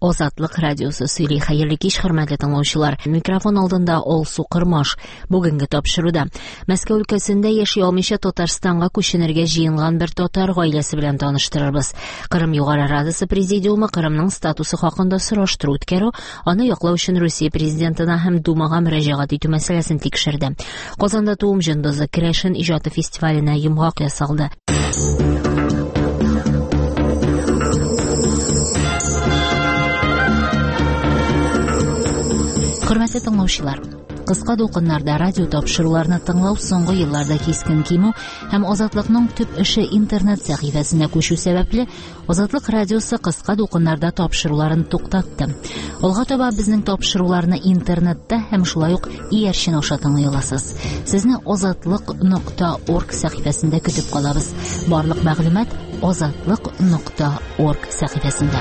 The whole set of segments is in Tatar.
Азатлык радиосы сөйли. Хәерле кич, хөрмәтле тыңлаучылар. Микрофон алдында Алсу Кырмаш. Бүгенге тапшыруда Мәскәү өлкәсендә яши алмыйча Татарстанга күченергә җыенган бер татар гаиләсе белән таныштырырбыз. Кырым Югары Радасы президиумы Кырымның статусы хакында сораштыру үткәрү, аны яклау өчен Русия президентына һәм Думага мөрәҗәгать итү мәсьәләсен тикшерде. Казанда туым җындызы Крәшен иҗаты фестиваленә йомгак ясалды. Хөрмәтле тыңлаучылар, кыска дулкыннарда радио тапшыруларны тыңлау соңгы елларда кискен кимү һәм Азатлыкның төп эше интернет сәхифәсенә күчү сәбәпле Азатлык радиосы кыска дулкыннарда тапшыруларын туктатты. Алга таба безнең тапшыруларны интернетта һәм шулай ук иярчен аша тыңлый аласыз. Сезне azatlык.org сәхифәсендә көтеп калабыз. Барлык мәгълүмат azatlык.org сәхифәсендә.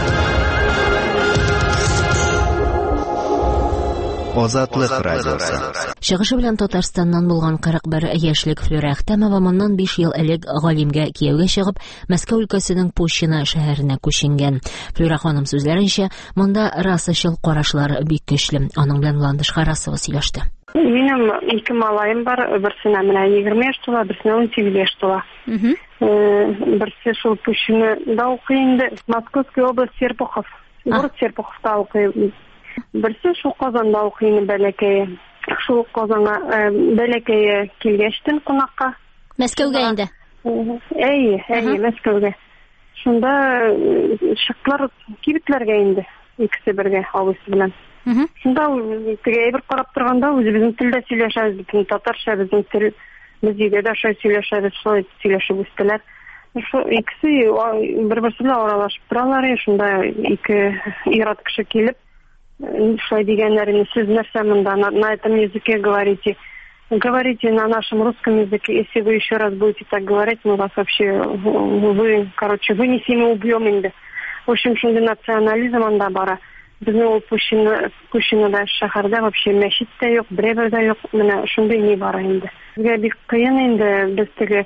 Азатлык радиосы. Чыгышы белән Татарстаннан булган 41 яшьлек Флюра Әхтәмова моннан 5 ел элек галимгә кияүгә чыгып, Мәскәү өлкәсенең Пущино шәһәренә күченгән. Флюра ханым сүзләренчә, монда расачыл карашлар бик көчле. Аның белән Ландыш Харасова сөйләште. Минем 2 малаем бар, берсенә менә 20 яшь тула, берсенә 18 яшь тула. Берсе шул Пущинода укый инде, Московская область, Серпухов. Город Серпуховта укый. Берсе шул Казанда укый бәләкәе. Шул Казанга бәләкәе килгәчтен кунакка. Мәскәүгә инде. Әйе, Мәскәүгә. Шунда чыктылар, кибетләргә инде. Икесе бергә авысы белән. Шунда теге бер карап торганда үзебезнең телдә сөйләшәбез, бөтен татарча безнең тел, без өйдә дә сөйләшәбез, шулай сөйләшеп үстеләр. Шу икесе бер-берсе белән аралашып торалар, шунда ике ират кеше килеп шулай дигәннәрне, сез нәрсә монда на этом языке говорите? Говорите на нашем русском языке. Если вы еще раз будете так говорить, мы вас вообще, вы вынесем и убьем инде. В общем, шундай национализм анда бара. Безнең ул Пущинода шәһәрдә вообще мәчет тә юк, берәр дә юк. Менә шундай ни бара инде. Безгә бик кыен инде, без теге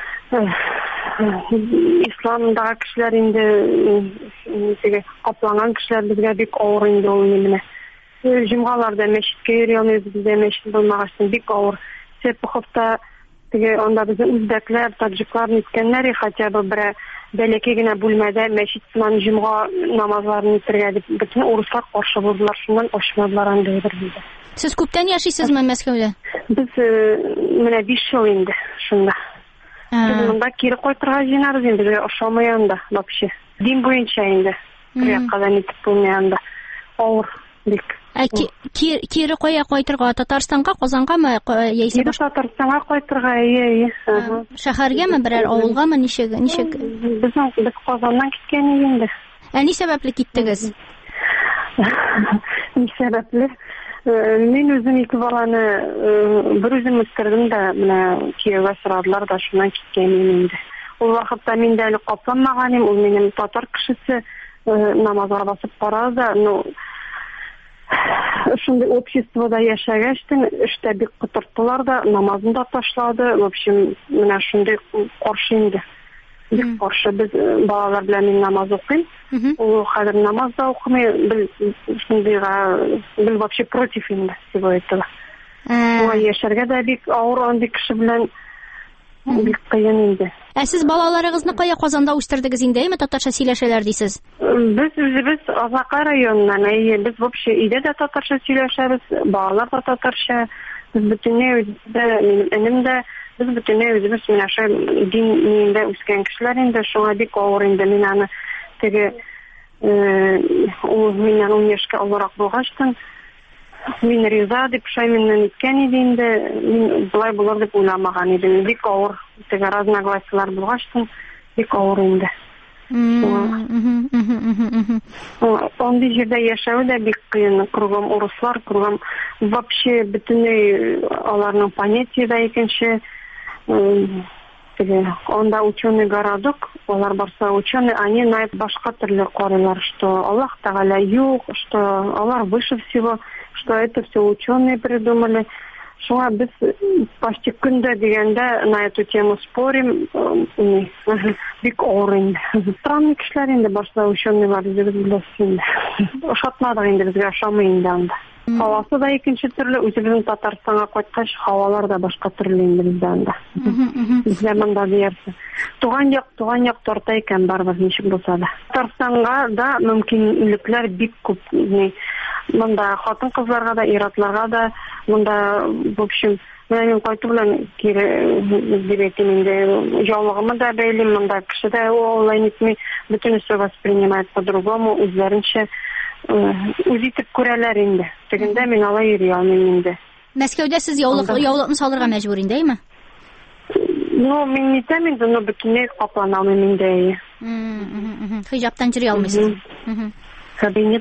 исламдагы кешеләр инде теге капланган кешеләр безгә бик авыр инде ул менә. Җомгаларда мәчеткә йөри алмыйбыз, бездә мәчет булмагач бик авыр. Серпуховта теге анда безнең үзбәкләр, таҗиклар ниткәннәр, хотя бы бер бәләкәй генә бүлмәдә мәчет сыман җомга намазларын итәргә дип бөтен урыслар каршы булдылар, шуннан ачмадылар анда бездә. Сез күптән яшисезме Мәскәүдә? Без менә 5 ел инде шунда. Biz monda kiri кайтырга җыенабыз инде, безгә ошамый анда вообще. Дин буенча инде. Приякадан итеп булмый авыр бик. Кире кая кайтырга? Татарстанга, Казангамы яисә Татарстанга кайтырга, шәһәргәме, берәр авылгамы, ничек? Без Казаннан киткән инде. Ни сәбәпле киттегез? Ни сәбәпле? Мин үзем 2 баланы бер үзем үстердем дә, менә кияүгә сорадылар да, шуннан киткән инде. Ул вакытта мин дә әле капламаганым, ул минем татар кешесе намазга басып карады, шундай обществода яшәгәчтен эштә бик кытырттылар да, намазын да ташлады. В общем, менә шундай каршы инде. Бик каршы, без балалар белән мин намаз укыйм. Ул хәзер намаз да укымый, bil вообще против инде всего этого. Яшәргә дә бик авыр андый кеше белән бик кыен инде. Сез балаларыгызны кая, Казанда үстердегез инде, әйме, татарча сөйләшәләр дисез? Без үзебез Азака районыннан, без вообще өйдә дә татарча сөйләшәбез, балалар да татарча, без бөтенләй үзебез, энем дә, без бөтенләй үзебез менә шул диндә үскән кешеләр инде, шуңа бик авыр инде. Мин аны теге миннән 10 яшькә аларак булгачтан мин риза дип шайминнән иткән иде инде, мин болай булыр дип уйламаган идем. Бик авыр, теге разногласиялар булгачтан бик авыр инде. Андый җирдә яшәү дә бик кыен, кругом урыслар, кругом вообще бөтенләй аларның понятиеда икенче. Онда ученый городок, алар барса ученый, они на это башка төрле карыйлар, что Аллах Тааля юк, что Аллах выше всего, что это все ученые придумали. Шуңа без почти күндә дигәндә на эту тему спорим. Бик авыр инде. Странный кешеләр инде башта ученыйлар биләсен. Ошатмадык инде безгә ошамый инде анда. Һавасы да икенче төрле, үзебезнең Татарстанга кайткач һавалар да башка төрле инде бездә анда. Бездә монда диярсең. Туган як тарта икән барыбыз ничек булса да. Татарстанга да мөмкинлекләр бик күп. Монда хатын-кызларга да, ир-атларга да, монда в общем, мен кайту белән кире директен инде ялыгымы да бәйлим, монда кеше дә олай нитми, бөтенесе воспринимает по-другому, үзләренчә үз итеп күрәләр инде. Тегендә мин алай йөри алмыйм инде. Мәскәүдә сез яулыкны салырга мәҗбүр индеме? Мин нитәм инде, бөтенләй каплана алмыйм инде. Хиҗаптан йөри алмыйсыз. Кабинет.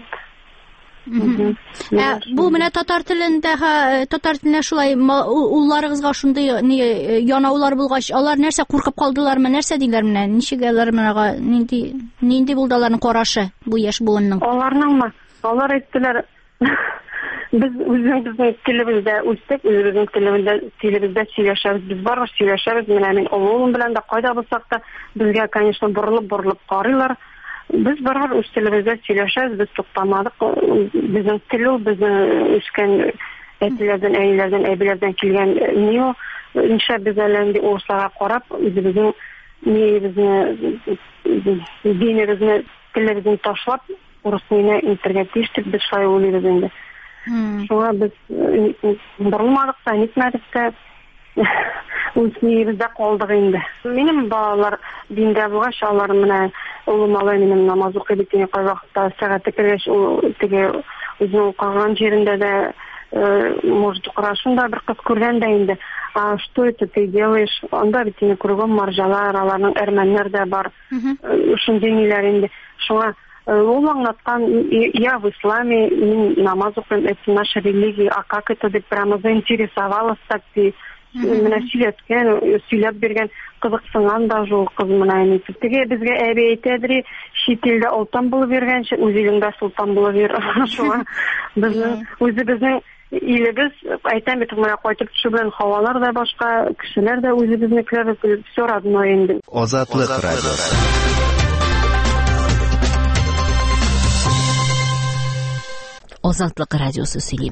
Бу менә татар телендә шулай улларыгызга шундый янаулар булгач, алар нәрсә куркып калдылармы, нәрсә диләр менә, ничек алар менә нинди булды аларның карашы бу яшь буынның? Аларныңмы? Алар әйттеләр, без үзебезнең телебездә үстек, үзебезнең телебездә сөйләшәбез, без барыбер сөйләшәбез, менә мин улым белән дә кайда булсак та безгә, конечно, борылып карыйлар. Biz barabir üst televizde söyleşiriz, biz tuttamadık. Bizim telu, bizim üsken etilerden, eylerden, ebilerden kilgen niye o? İnşa biz elinde oğuzlara korap, bizim dinimizin televizini taşlap, orasını internet iştik, biz şay oluyoruz indi. Şuna biz burulmadık da, nitmedik de, bizde kaldık indi. Benim bağlar dinde bulgaç, Allah'ım mene улым алай менен намаз укый битине кай вакытта сәгатьтә кергәч теге үзенең калган җирендә дә может карашында бер кыз күргән дә инде. Что это ты делаешь? Анда битине күргән марҗалар, аларның әрмәннәр дә бар. Шундый ниләр инде. Шуңа ул аңлаткан, я в исламе, намаз укыйм, это наша религия, а как это дип прямо заинтересовалась так ди. Менә сөйләп биргән кызыксынган да шул кыз менә әйтеп. Теге безгә әби әйтәдер, шитилдә алтан булып биргәнче, үзеңдә султан булып бир. Шуңа безнең үзебезнең илебез, әйтәм бит, менә кайтып төшү белән һавалар да башка, кешеләр дә үзебезнекеләр, все родной инде. Азатлык радиосы. Азатлык радиосы сөйли.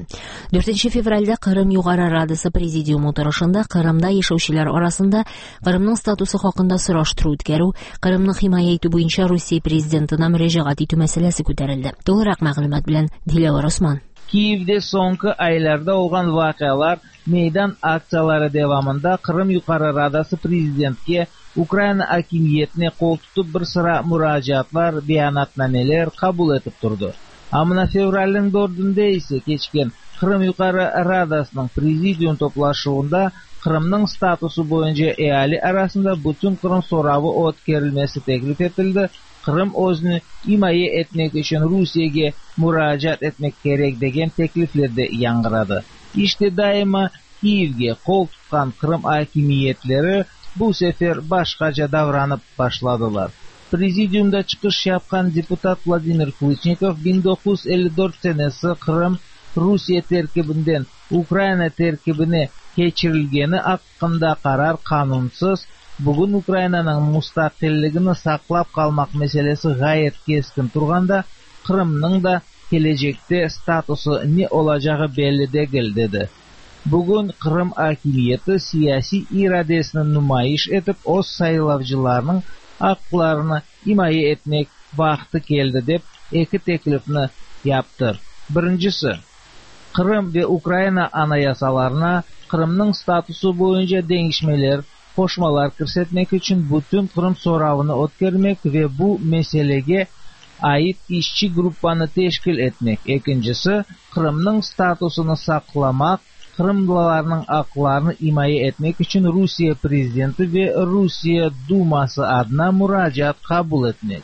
4 февральдә Кырым Югары Радасы президиум утырышында Кырымда яшәүчеләр арасында Кырымның статусы хакында сораштыру үткәрү, Кырымны химая итү буенча Русия президентына мөрәҗәгать итү мәсьәләсе күтәрелде. Толырак мәгълүмат белән Диләвар Осман. Киевде соңгы айларда olgan вакыйгалар, мейдан акциялары дәвамында Кырым Югары Радасы президентке Украина хакимиятенә кол тотып бер сыра мөрәҗәгатлар, баянатнамәләр кабул итеп торды. Амна февральның 4-ндә исә кечкен Кырым Югары Радасының президиум топлашуында Кырымның статусы буенча әали арасында бүтән Кырым соравы үткәрелмәсе тәклиф ителде. Кырым өзне имая этмек өчен Русиягә мөрәҗәгать этмек кирәк дигән тәклифләрдә яңгырады. İşte daima Киевгә кол тоткан Кырым хакимиятләре бу сәфәр башкача давранып башладылар. Президиумда чыгыш япкан депутат Владимир Ключников 1954 сенесі Кырым Русия теркибинден Украина теркибине кечирилгени акында карар канунсыз. Бүгүн Украинаның мустакыллыгын саклап калмак мәсьәлесе гаять кескин турганда, Кырымның да келечекте статусы не олачагы белли дегел деди. Бүгүн Кырым хакимияты сиясий ирадесин нумайыш этип, оз сайлаучыларның акларını himaye etmek vakti geldi dep iki teklifni yaptır. Birincisi, Kırım ve Ukrayna anayasalarına Kırımның statusu boyunca değişmeler, koşmalar kirsetmek için bütün Kırım soravını ötkərmek ve bu meselege ait işçi gruppanı teşkil etmek. İkincisi, Kırımның statusunu saklamak, Kırımlılarının aklarını himaye etmek için Rusya prezidenti ve Rusya Duması adına müracaat kabul etmek.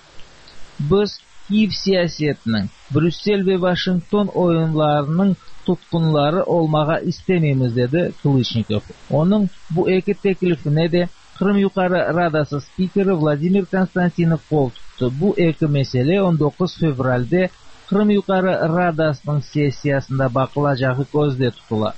Biz Kiev siyasetinin, Brüssel ve Washington oyunlarının tutkunları olmağa istememiz dedi Kılıçnikov. Onun bu iki teklifine de Kırım Yukarı Radası spikeri Vladimir Konstantinov kol tuttu. Bu iki mesele 19 fevralde Kırım Yukarı Radasının sesiyasında bakılacağı gözde tutula.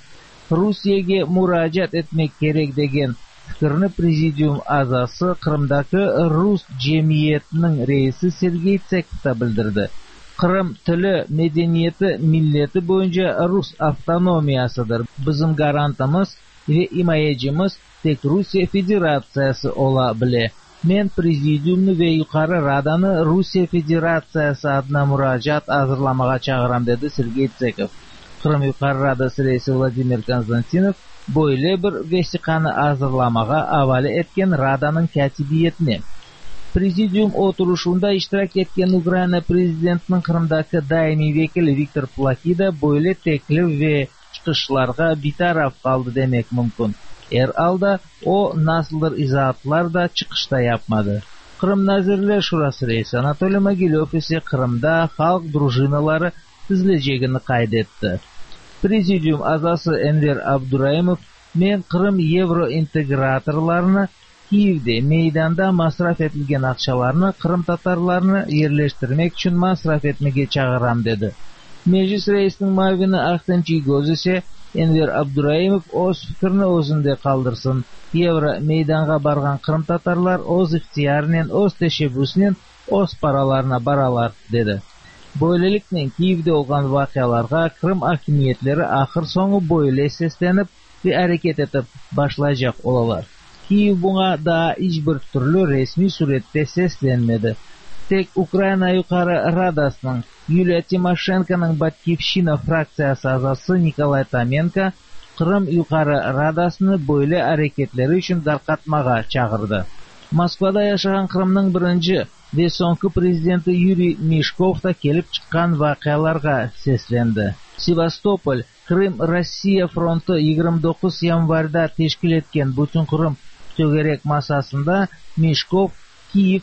Rusiyaga murojaat etmek kerak degan fikrni prezidium a'zosi Qrimdagi Rus jamiyatining raisi Sergey Tsekta bildirdi. Qrim tili, madaniyati, millati bo'yicha Rus avtonomiyasidir. Bizim garantimiz ve himoyachimiz tek Rusiya Federatsiyasi ola bile. Men prezidiumni ve yuqori radani Rusiya Federatsiyasi adına murojaat hozirlamaga chaqiram dedi Sergey Tsekov. Qrim yuqori radasi raisi Vladimir Konstantinov böyle bir vesiqani hozirlamaga avval etgan radaning katibiyatini. Prezidium oturuşunda iştirak etgan Ukraina prezidentining Qrimdagi daimiy vekili Viktor Plakida böyle teklif ve chiqishlarga betaraf qaldi demek mumkin. Alda o nasıldır izohatlar da chiqishda yapmadı. Qrim Nazirlar Shurasi raisi Anatoly Mogilov ise Qrimda xalq drujinalari tuzilajagini qayd etdi. Prezidium a'zosi Enver Abduraimov men Qrim yevrointegratorlarini Kiyevda meydanda masraf etilgan aqshalarni Qrim tatarlarini yerlashtirmek uchun masraf etmege chaqiram dedi. Meclis reisining muavini Ahtamchi Goz ise Enver Abduraimov o'z fikrini o'zinde qoldirsin. Yevro meydanga bargan Qrim tatarlar o'z ixtiyorining, o'z tashabbusining, o'z paralarına baralar dedi. Böylelikle Kiyev'de olan voqealarga Qrim hakimiyetleri ahir so'ngi bo'yi seslenip ve hareket etip başlayacak olalar. Kiyev buna daha hiçbir türlü resmi surette seslenmedi. Tek Ukraina yuqori radasining Yuliya Timoshenkoning Batkivshina fraksiyasi a'zosi Nikolay Tamenko Qrim yuqori radasini böyle hareketleri için tarqatmaga chaqirdi. Moskvada yaşagan Qrimning birinchi ve so'nggi prezidenti Yuriy Mishkov da kelib chiqqan voqealarga seslendi. Sevastopol Qrim Rossiya fronti 29 yanvarda tashkil etgan butun Qrim to'garak masasında Mishkov Kiyev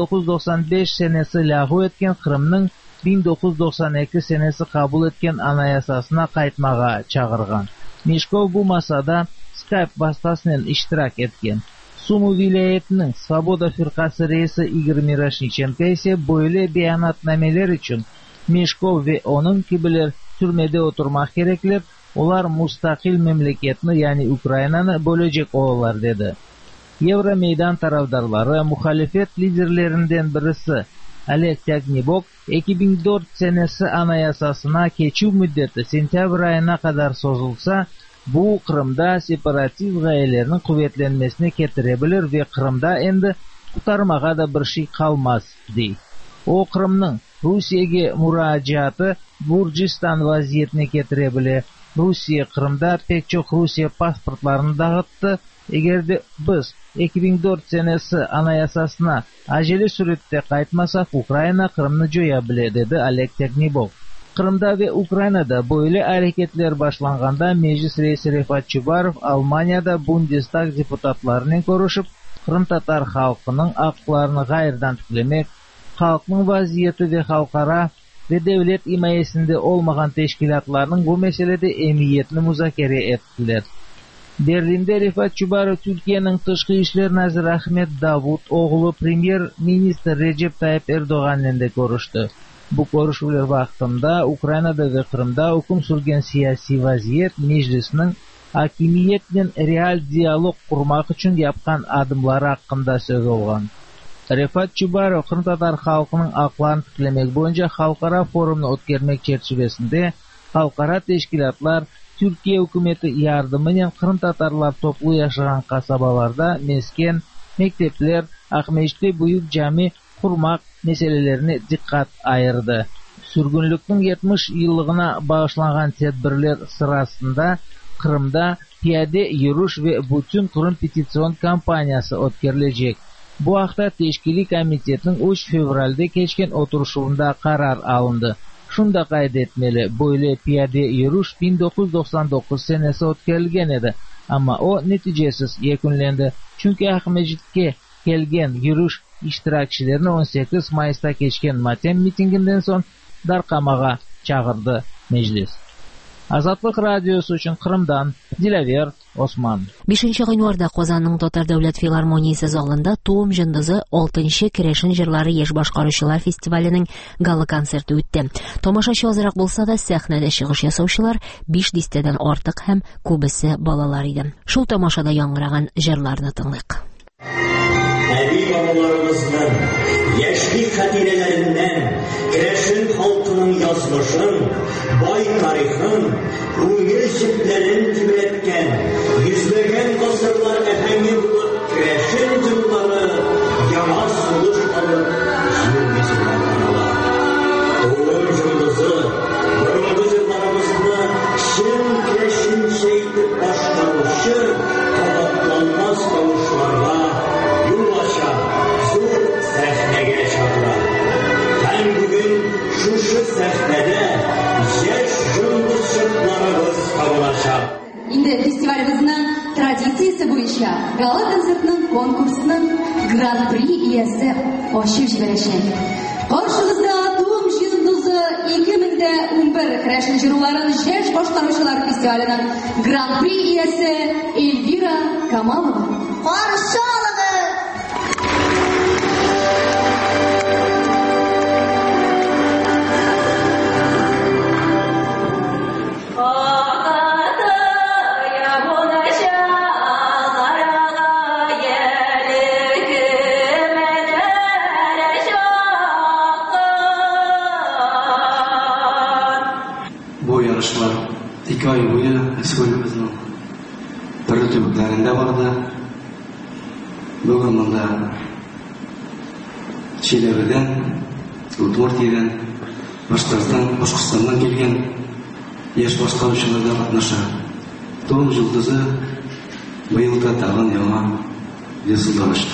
1995 senesi lahu etgan Qrimning 1992 senesi qabul etgan anayasasına qaytmaga chaqirgan. Mishkov bu masada Skype vasitasidan ishtirok etgan. Sumu viloyatining Svoboda firqasi raisi Igor Miroshnichenko ise böyle bayonotnomalar uchun Mishkov ve onun gibiler türmede oturmak keraklar, ular mustaqil memleketni yani Ukrainani bo'lajak olalar dedi. Yevro meydan tarafdarlari muhalefet liderlerinden birisi Oleg Tyagnibok 2004 senesi anayasasına keçiv müddeti sentyabr ayına kadar sozulsa bu Qrimda separatist g'oyalarning quvvatlanmasini keltirebilir ve Qrimda endi qutarmaga da bir şey qalmas deydi. O Qrimning Rusiyaga murojaati Burjiston vaziyatini keltirebilir. Rusiya Qrimda pek çok Rusiya pasportlarini dağıttı. Eğer de biz 2004 senesi anayasasına acele surette qaytmasak Ukraina Qrimni jo'yabilir dedi Oleg Tyagnibok. Qrimda ve Ukrainada böyle hareketler başlanganda meclis reisi Refat Chubarov Almaniyada Bundestag deputatlarının görüşüp Qrim tatar xalqının haqlarını g'ayirdan tiklemek, xalqning vaziyeti ve xalqaro ve devlet himayesinde olmagan teşkilatlarının bu meselede emniyetini muzokara ettiler. Berlin'de Refat Chubarov Türkiye'nin Tashqi ishlar naziri Ahmet Davud oğlu Premier Minister Recep Tayyip Erdoğan'la da görüştü. Bu görüşmeler vaqtında Ukrainada ve Qrimda hukm surgan siyosiy vaziyet meclisinin hakimiyetle real diyalog kurmak için yapkan adımları hakkında söz olgan. Refat Chubarov Qrim tatar xalqının haqlarini tiklemek boyunca xalqaro forumni o'tkazmak çerçevesinde xalqaro teşkilatlar Türkiye hükümeti yardımıyla Qrim tatarlar toplu yaşayan kasabalarda mesken, mektepler, Akmeşte büyük cami kurmak meselelerini dikkat ayırdı. Sürgünlükün 70 yıllığına bağışlanan tedbirler sırasında Qrimda piyade yürüyüş ve bütün Qrim petisyon kampanyası o'tkazilacak. Bu haqda Teşkili Komitetin 3 fevralda keçken oturuşunda karar alındı. Şunda qayd etmeli, böyle piyade yürüyüş 1999 senesi o'tkazilgan edi, ama o neticesiz yakunlandi. Çünkü Ahmejitga kelgan yürüyüş ishtirokchilarini 18 mayısda keçken matem mitinginden so'ng darqamaga chaqirdi meclis. Азатлык радиосы өчен Кырымдан Дилавер Осман. 5 гыйнварда Казанның Татар дәүләт филармониясе залында Туым җындызы 6-нчы Керәшен җырлары яшь башкаручылар фестиваленең гала концерты үтте. Тамашачы азрак булса да сәхнәдә чыгыш ясаучылар 5 дистәдән артык һәм күбесе балалар иде. Шул тамашада яңгыраган җырларны тыңлыйк. Әби-бабаларыбызның яшьлек хатирәләреннән Керәшен халкының язмышын, бай тарихын, күңел җепләрен тибрәткән, йөзләгән гасырлар әһәңе булып Керәшен җырлары яңа сулыш алып җир йөзенә тарала. Туым җындызы борынгы җырларыбызны чын керәшенчә итеп башкаручы кабатланмас тавышларга юл ача, зур сәхнәгә чыгара. Һәм бүген шушы сәхнәдә яшь җындызчыларыбыз кабулачак. Инде фестивалебезнең традициясе буенча гала концертның конкурсының гран-при иясе ачып җибәрәчәк. Каршыгызда Туым җындызы 2011 Керәшен җырларын яшь башкаручылар фестиваленең гран-при иясе Эльвира Камалова. Каршы алыгыз! Бу ярышлар 2 ай буе республикабызның төрле төбәкләрендә барды. Бүген монда Чиләбедән, Удмуртиядән, Башкортстаннан килгән яшь башкаручылар да катнаша. Туым җылдызы быел да тагын яңа ясалып ашты.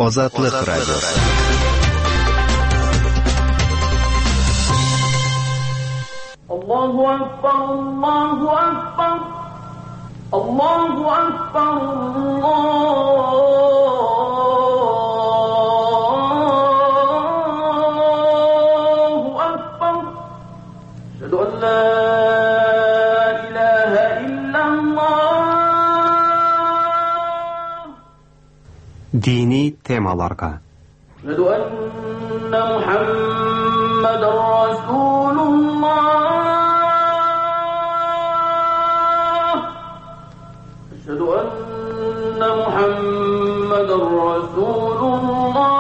Азатлык радиосы. Allahu Akbar, Allahu Akbar, Allahu Akbar, Allahu Akbar. Ashhadu an la ilaha illallah. Dini temalarga. Ashhadu anna Muhammadar Rasulullah. أشهد أن محمد رسول الله.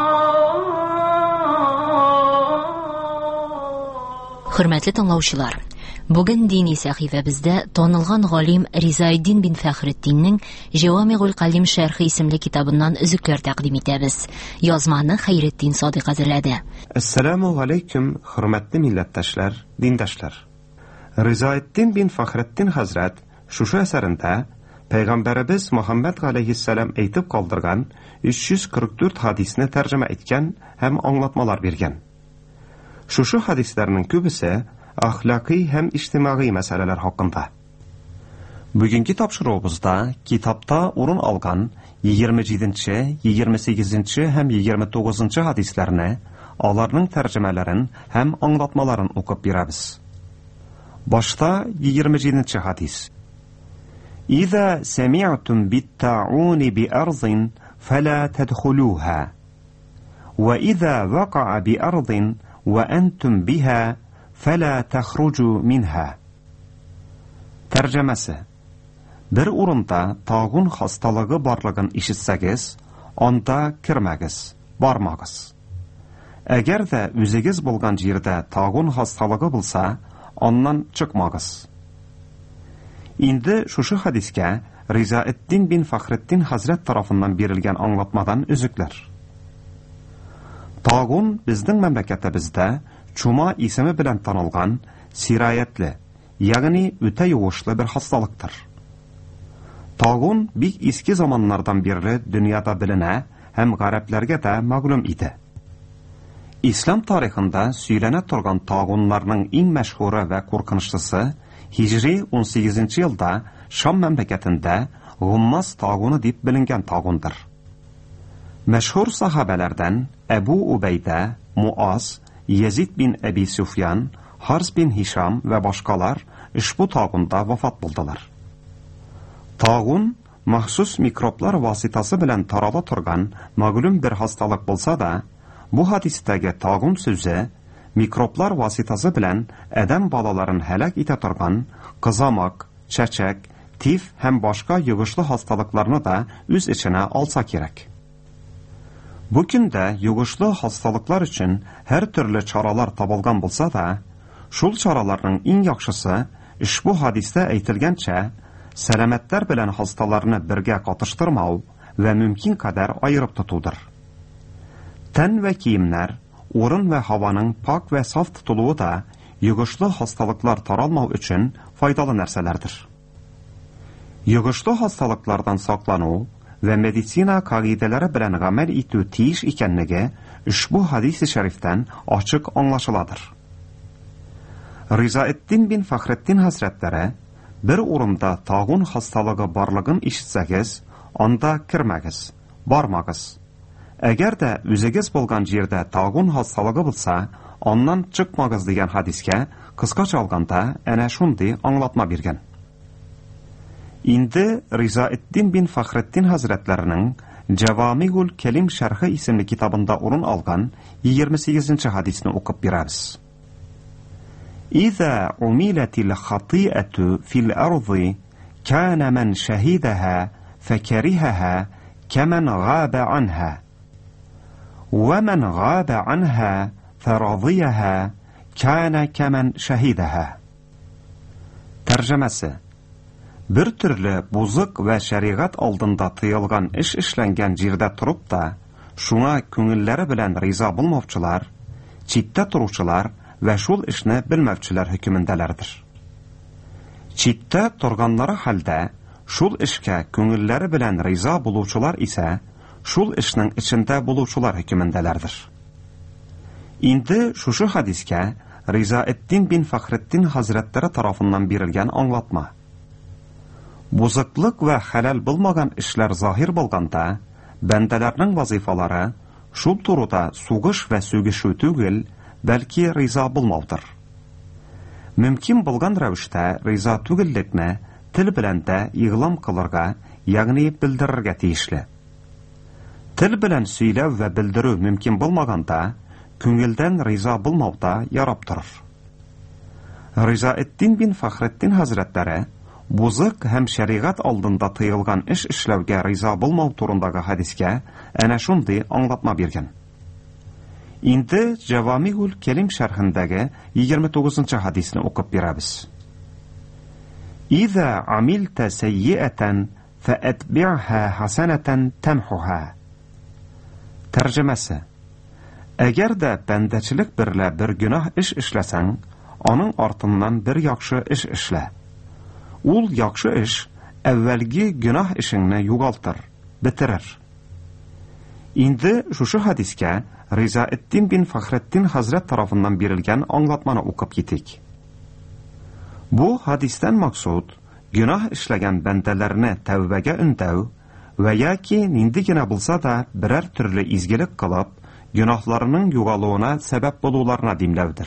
Hürmetli tыңлаучылар, бүген дини сәхифәбездә танылган галим Ризаэддин бин Фәхретдиннең Җавамигул Калим шәрхи исемле китабыннан өзекләр тәкъдим итәбез. Язманы Хәйретдин Садыйк әзерләде. Ассаламу алейкум, хөрмәтле милләттәшләр, диндәшләр. Ризаэддин бин Фәхретдин хәзрәт шушы әсәрендә Пәйгамбәребез Мөхәммәд галәйһиссәлам әйтеп калдырган 344 хадисне тәрҗемә иткән һәм аңлатмалар биргән. Шушы хадисләрнең күбесе әхлакый һәм иҗтимагый мәсьәләләр хакында. Бүгенге тапшыруыбызда китапта урын алган 27-нче, 28-нче һәм 29-нчы хадисләрне, аларның тәрҗемәләрен һәм аңлатмаларын укып бирәбез. Башта 27-нче хадис. إذا سمعتم بالطاعون بأرض فلا تدخلوها وإذا وقع بأرض وأنتم بها فلا تخرجوا منها. Тәрҗемәсе. Бер урында тагын хасталыгы барлыгын ишетсәгез, анда кирмәгез, бармагыз. Әгәр дә үзегез булган җирдә тагын хасталыгы булса, аннан чыкмагыз. Инде шушы хадискә Ризаэддин бин Фәхретдин хәзрәт тарафыннан бирелгән аңлатмадан үзекләр. Тагун безнең мәмләкәтебездә чума исеме белән танылган сираятле, ягъни үтә югышлы бер хасталыктыр. Тагун бик иске заманнардан бирле дөньяда беленә һәм гарәпләргә дә мәгълүм иде. Ислам тарихында сөйләнә торган тагуннарның иң мәшһүре вә куркынычлысы Hicri 18-нче елда Шам мәмләкәтендә Гуммас тагуны дип беленгән тагунdır. Мәшһүр сахабәләрдән Әбу Убайда, Муаз, Язид бин Әби Суфьян, Харс бин Хишам вә башкалар ушбу тагунда вафат булдылар. Тагун махсус микроблар васитасы белән тарала торган мәгълүм бер хасталык булса да, бу хадистәге тагун сүзе микроблар васитасы белән адәм балаларын һәлак итә торган кызамак, чәчәк, тиф һәм башка югышлы хасталыкларны да үз эченә алса кирәк. Бу көндә югышлы хасталыклар өчен һәр төрле чаралар табылган булса да, шул чараларның иң яхшысы ушбу хадистә әйтелгәнчә сәламәтләр белән хасталарны бергә катыштырмау ва мөмкин кадәр айырып тотудыр. Тән вә киемнәр, урын вә һаваның пак вә саф тотылуы да югышлы хасталыклар таралмау өчен файдалы нәрсәләрдер. Югышлы хасталыклардан саклану ва медицина кагыйдәләре белән гамәл итү тиеш икәнлеге ушбу хадис-и шәрифтән ачык аңлашыладыр. Ризаэддин бин Фәхретдин хәзрәтләре бер урында тагун хасталыгы барлыгын ишетсәгез, анда кирмәгез, бармагыз. Әгәр дә үзегез булган җирдә тагун хасталыгы булса, аннан чыкмагыз дигән хадискә кыскача алганда әнә шундый аңлатма биргән. Инде Ризаэддин бин Фәхретдин хәзрәтләренең Җавамигул Калим шәрхи исемле китабында урын алган 28-нче хадисне укып бирәбез. إذا عملت الخطيئة في الأرض كان من شهدها فكرهها كمن غاب عنها ومن غاب عنها فرضيها كان كمن شهدها. Тәрҗемәсе. Бер төрле бузык вә шәригать алдында тыелган эш эшләнгән җирдә турып та, шуңа күңелләре белән риза булмаучылар, читтә торучылар вә шул эшне белмәүчеләр хөкемендәләрдер. Читтә торганнары хәлдә, шул эшкә күңелләре белән риза булучылар исә, шул эшнең içендә булучылар хөкемендәләрдер. Инде шушы хадискә Ризаэддин бин Фахретдин хәзрәтләре тарафыннан бирелгән аңлатма. Бузыклык ва хәлал булмаган эшләр заһир булганда, бәндәләрнең вазифалары шул турыда сугыш ва сүгешү түгел, бәлки риза булмаудыр. Мөмкин булган рәвештә риза түгеллекне тел белән дә игълам кылырга, ягъни белдерергә тиешле. Тел белән сөйләү ва белдерү мөмкин булмаганда, күңелдән риза булмауда ярап торыр. Ризаэддин бин Фахретдин хәзрәтләре бузык һәм шәригать алдында тыелган эш эшләүгә риза булмау турындагы хадискә әнә шундый аңлатма биргән. Инде Җавамигул Кәлим шәрхендәге 29-нчы хадисне укып бирәбез. Иза амилта саййатан фаатби'ха хасанатан тамхуха. Тәрҗемәсе: Әгәр дә бәндәчелек берлә бер гөнаһ эш эшләсәң, аның артыннан бер яхшы эш эшлә. Ул яхшы эш әввәлге гөнаһ эшеңне югалтыр, битерер. Инде шушы хадискә Ризаэддин бин Фахретдин хәзрәт тарафыннан бирелгән аңлатманы укып китик. Бу хадистән максуд гөнаһ эшләгән бәндәләрне тәүбәгә өндәү ва яки нинди генә булса да берәр төрле изгелек кылып, гөнаһларының югалуына сәбәп булуларына димләүдер.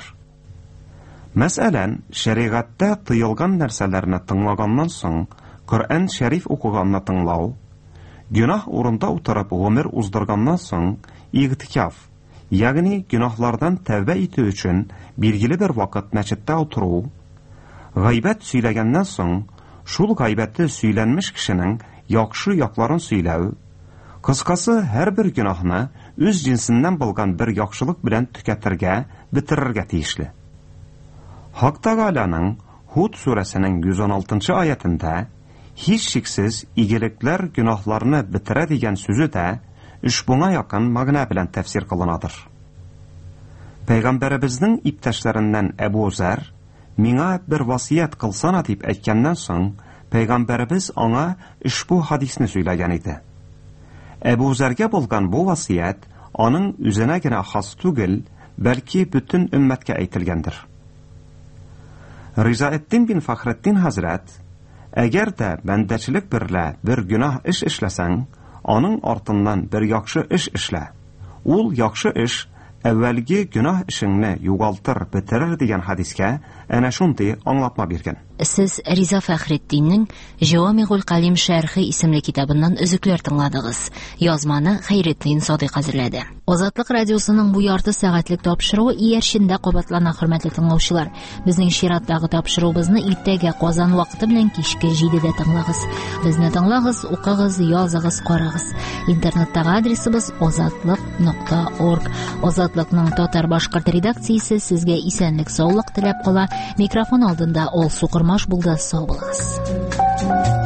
Мәсәлән, шәригатьтә тыелган нәрсәләрне тыңлаганнан соң, Коръән шәриф укыганны тыңлау, гөнаһ урында утырып гомер уздырганнан соң, игътикаф, ягъни гөнаһлардан тәвбә итү өчен билгеле бер вакыт мәчеттә утыру, гайбәт сөйләгәннән соң, шул гайбәтте сөйләнмеш кешенең яхшы якларын сөйләү, кыскасы һәрбер гөнаһны үз җинсеннән булган бер яхшылык белән төкәтергә, битерергә тиешле. Хак Тәгаләнең Худ сүрәсенең 116-нчы аятында һич шиксез игелекләр гөнаһларны битерә дигән сүзе дә ушбуңа якын мәгънә белән тәфсир кылынадыр. Пәйгамбәребезнең иптәшләреннән Әбу Зәр миңа бер васият кылсана дип әйткәннән соң, Пәйгамбәребез аңа ушбу хадисне сөйләгән иде. Әбу Зәргә булган бу васият аның үзенә генә хас түгел, бәлки бөтен өммәткә әйтелгәндер. Ризаэддин бин Фахретдин хәзрәт, әгәр дә бәндәчелек берлә бер гөнаһ эш эшләсәң, аның артыннан бер яхшы эш эшлә. Ул яхшы эш әввәлге гөнаһ эшеңне югалтыр, битерер дигән хадискә әнә шундый аңлатма биргән. Сез Риза Фәхретдиннең Җавамигул Кәлим шәрхи исемле китабыннан өзекләр тыңладыгыз. Язманы Хәйретдин Садыйк хәзерләде. Азатлык радиосының бу ярты сәгатьлек тапшыруы иярчендә кабатлана, хөрмәтле тыңлаучылар. Безнең чираттагы тапшыруыбызны иртәгә Казан вакыты белән кичке 7-дә тыңлагыз. Безне тыңлагыз, укыгыз, языгыз, карагыз. Интернеттагы адресыбыз озатлык.org. Азатлыкның татар-башкорт редакциясе сезгә исәнлек, саулык теләп кала. Микрофон алдында Алсу Кырмаш булды. Сау булыгыз.